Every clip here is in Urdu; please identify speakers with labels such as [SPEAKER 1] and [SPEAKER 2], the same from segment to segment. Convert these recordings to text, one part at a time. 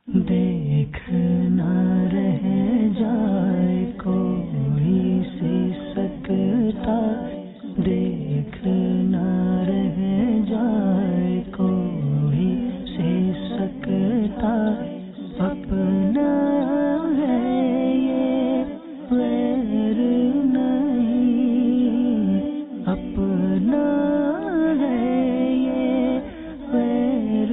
[SPEAKER 1] دیکھ نہ رہ جائے کوئی سی سکتا، دیکھ نہ رہ جائے کوئی سی سکتا، اپنا ہے یہ غیر نہیں، اپنا ہے یہ غیر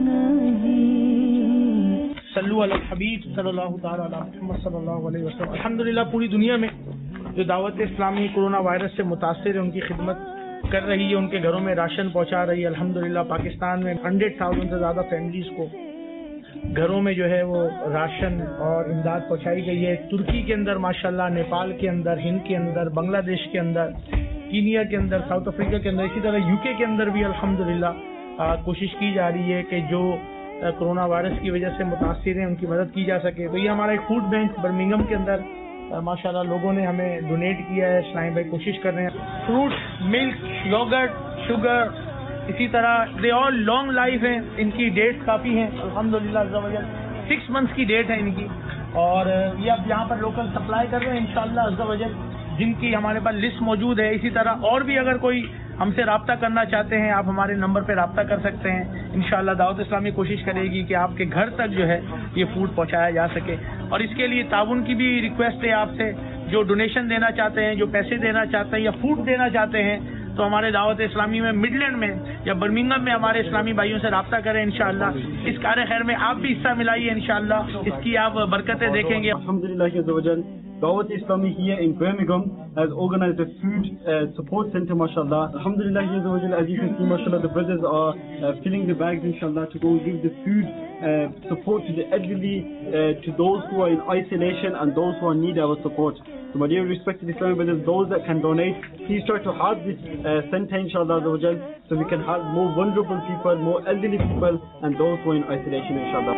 [SPEAKER 1] نہیں۔
[SPEAKER 2] صلو علی الحبیب صلی اللہ تعالی علی محمد صلی اللہ علیہ وسلم۔ الحمدللہ پوری دنیا میں جو دعوت اسلامی کورونا وائرس سے متاثر ہے ان کی خدمت کر رہی ہے، ان کے گھروں میں راشن پہنچا رہی ہے۔ الحمدللہ پاکستان میں 100,000 سے زیادہ فیملیز کو گھروں میں جو ہے وہ راشن اور امداد پہنچائی گئی ہے۔ ترکی کے اندر ماشاءاللہ، نیپال کے اندر، ہند کے اندر، بنگلہ دیش کے اندر، کینیا کے اندر، ساؤتھ افریقہ کے اندر، اسی طرح UK کے اندر بھی الحمدللہ کوشش کی جا رہی ہے کہ جو کرونا وائرس کی وجہ سے متاثر ہیں ان کی مدد کی جا سکے۔ تو یہ ہمارا ایک فوڈ بینک برمنگھم کے اندر ماشاءاللہ لوگوں نے ہمیں ڈونیٹ کیا ہے۔ اسلام بھائی کوشش کر رہے ہیں، فروٹ، ملک، یوگرٹ، شوگر، اسی طرح دے آل لانگ لائف ہیں، ان کی ڈیٹس کافی ہیں الحمدللہ عز و جل، 6 months کی ڈیٹ ہے ان کی، اور یہ اب یہاں پر لوکل سپلائی کر رہے ہیں انشاءاللہ عز و جل، جن کی ہمارے پاس لسٹ موجود ہے۔ اسی طرح اور بھی اگر کوئی ہم سے رابطہ کرنا چاہتے ہیں، آپ ہمارے نمبر پہ رابطہ کر سکتے ہیں۔ انشاءاللہ دعوت اسلامی کوشش کرے گی کہ آپ کے گھر تک جو ہے یہ فوڈ پہنچایا جا سکے، اور اس کے لیے تعاون کی بھی ریکویسٹ ہے آپ سے، جو ڈونیشن دینا چاہتے ہیں، جو پیسے دینا چاہتے ہیں یا فوڈ دینا چاہتے ہیں، تو ہمارے دعوت اسلامی میں مڈلینڈ میں یا برمنگھم میں ہمارے اسلامی بھائیوں سے رابطہ کریں انشاءاللہ۔ اس کار خیر میں آپ بھی حصہ ملائیے انشاءاللہ، اس کی آپ برکتیں دیکھیں گے۔
[SPEAKER 3] Alhamdulillah Azza wa Jal, Dawat Islami here in Birmingham has organized a food support center, mashallah. Alhamdulillah Azza wa Jal, as you can see, mashallah, the brothers are filling the bags, inshallah, to go give the food support to the elderly, to those who are in isolation and those who need our support. So my dear respected Islamic brothers, those that can donate, please try to help this center, inshallah Azza wa Jal, so we can help more vulnerable people, more elderly people, and those who are in isolation, inshallah.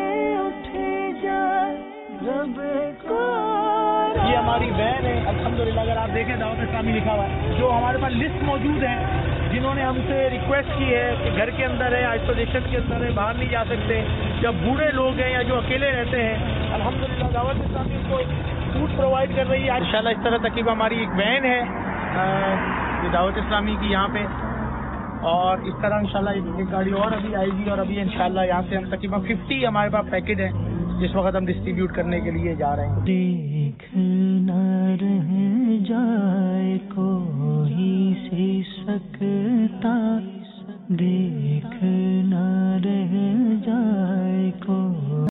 [SPEAKER 2] یہ ہماری وین ہے الحمدللہ، اگر آپ دیکھیں دعوت اسلامی لکھا ہوا ہے، جو ہمارے پاس لسٹ موجود ہے جنہوں نے ہم سے ریکویسٹ کی ہے کہ گھر کے اندر ہے، آئسولیشن کے اندر ہے، باہر نہیں جا سکتے، یا بوڑھے لوگ ہیں یا جو اکیلے رہتے ہیں، الحمدللہ دعوت اسلامی کو فوڈ پرووائڈ کر رہی ہے انشاءاللہ۔ اس طرح تقریباً ہماری ایک وین ہے یہ دعوت اسلامی کی یہاں پہ، اور اس طرح انشاءاللہ ایک گاڑی اور ابھی آئے گی، اور ابھی انشاءاللہ یہاں سے ہم تقریباً 50 ہمارے پاس پیکٹ ہیں جس وقت ہم ڈسٹریبیوٹ کرنے کے لیے جا رہے ہیں۔
[SPEAKER 1] دیکھ نہ رہ جائے کوئی سی سکتا، دیکھ نہ رہ جائے کوئی